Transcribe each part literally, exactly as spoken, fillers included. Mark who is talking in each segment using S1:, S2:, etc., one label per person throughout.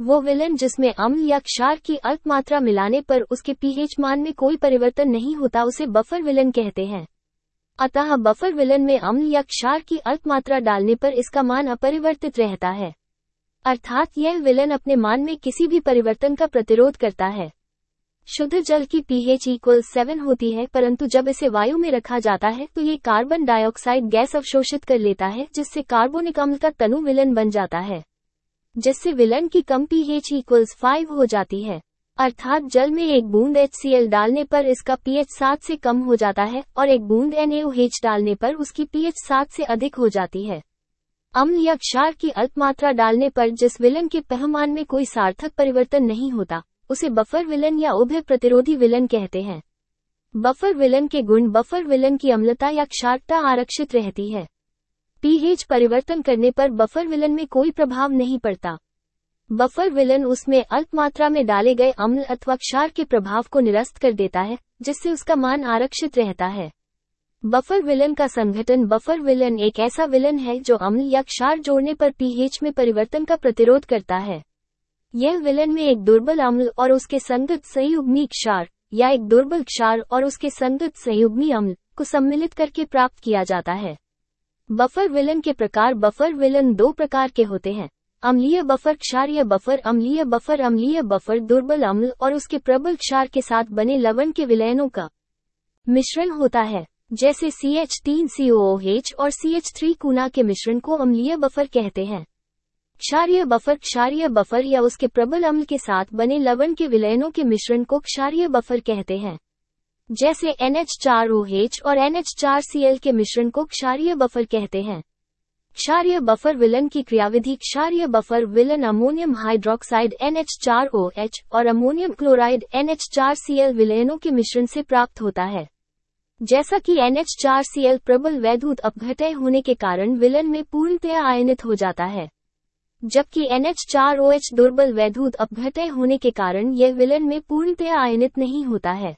S1: वो विलेन जिसमें अम्ल या क्षार की अल्प मात्रा मिलाने पर उसके पीएच मान में कोई परिवर्तन नहीं होता उसे बफर विलेन कहते हैं। अतः बफर विलेन में अम्ल या क्षार की अल्प मात्रा डालने पर इसका मान अपरिवर्तित रहता है, अर्थात यह विलेन अपने मान में किसी भी परिवर्तन का प्रतिरोध करता है। शुद्ध जल की पीएच इक्वल सेवन होती है, परंतु जब इसे वायु में रखा जाता है तो ये कार्बन डाइऑक्साइड गैस अवशोषित कर लेता है, जिससे कार्बोनिक अम्ल का तनु विलेन बन जाता है, जिससे विलेन की कम पीएच इक्वल्स फाइव हो जाती है। अर्थात जल में एक बूंद एच सी एल डालने पर इसका पीएच सात से कम हो जाता है और एक बूंद एन ए ओ एच डालने पर उसकी पीएच सात से अधिक हो जाती है। अम्ल या क्षार की अल्प मात्रा डालने पर जिस विलेन के पीएच मान में कोई सार्थक परिवर्तन नहीं होता उसे बफर विलेन या उभय प्रतिरोधी विलेन कहते हैं। बफर विलेन के गुण बफर विलेन की अम्लता या क्षारता आरक्षित रहती है। पीएच परिवर्तन करने पर बफर विलेन में कोई प्रभाव नहीं पड़ता। बफर विलेन उसमें अल्प मात्रा में डाले गए अम्ल अथवा क्षार के प्रभाव को निरस्त कर देता है, जिससे उसका मान आरक्षित रहता है। बफर विलेन का संगठन बफर विलेन एक ऐसा विलेन है जो अम्ल या क्षार जोड़ने पर पीएच में परिवर्तन का प्रतिरोध करता है। यह विलेन में एक दुर्बल अम्ल और उसके संगत संयुग्मी क्षार या एक दुर्बल क्षार और उसके संगत संयुग्मी अम्ल को सम्मिलित करके प्राप्त किया जाता है। बफर विलेन के प्रकार बफर विलेन दो प्रकार के होते हैं, अम्लीय बफर, क्षारीय बफर। अम्लीय बफर अम्लीय बफर दुर्बल अम्ल और उसके प्रबल क्षार के साथ बने लवण के विलयनों का मिश्रण होता है, जैसे C H three C O O H और सी एच थ्री कूना के मिश्रण को अम्लीय बफर कहते हैं। क्षारीय बफर क्षारीय बफर या उसके प्रबल अम्ल के साथ बने लवण के विलयनों के मिश्रण को क्षारीय बफर कहते हैं, जैसे N H four O H और N H four C L के मिश्रण को क्षारीय बफर कहते हैं। क्षारीय बफर विलेन की क्रियाविधि क्षारीय बफर विलेन ammonium hydroxide N H four O H और ammonium chloride N H four C L विलयनों के मिश्रण से प्राप्त होता है। जैसा कि N H four C L प्रबल वैद्युत अपघटय होने के कारण विलेन में पूर्णतया आयनित हो जाता है, जबकि N H four O H दुर्बल वैद्युत अपघटय होने के कारण यह विलेन में पूर्णतया आयनित नहीं होता है।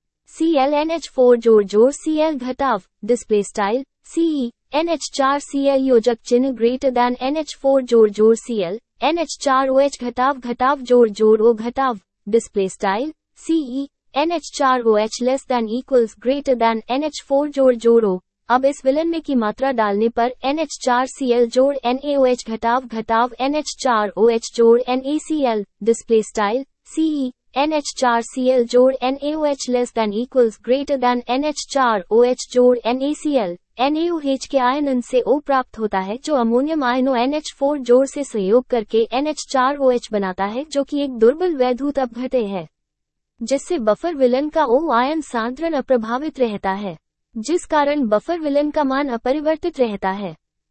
S1: C L N H four जोड़ जोड़ सी एल घटाव display style CE N H four C L योजक चिन्ह greater than N H four जोड़ जोड़ C L N H four O H घटाव घटाव जोड़ जोड़ ओ घटाव display style CE N H four O H less than equals greater than N H four जोड़ जोड़ ओ। अब इस विलेन में की मात्रा डालने पर N H four C L जोड़ एन ए ओ एच घटाव घटाव N H four O H जोड़ N A C L display style CE N H four C L जोड़ N A O H less than equals greater than N H four O H जोड़ N A C L. N A O H के आयनन से O प्राप्त होता है जो ammonium आयनों एन एच फोर जोड़ से संयोग करके N H four O H बनाता है, जो कि एक दुर्बल वैद्युत अपघटय है, जिससे बफर विलेन का O आयन सांद्रण अप्रभावित रहता है, जिस कारण बफर विलेन का मान अपरिवर्तित रहता है।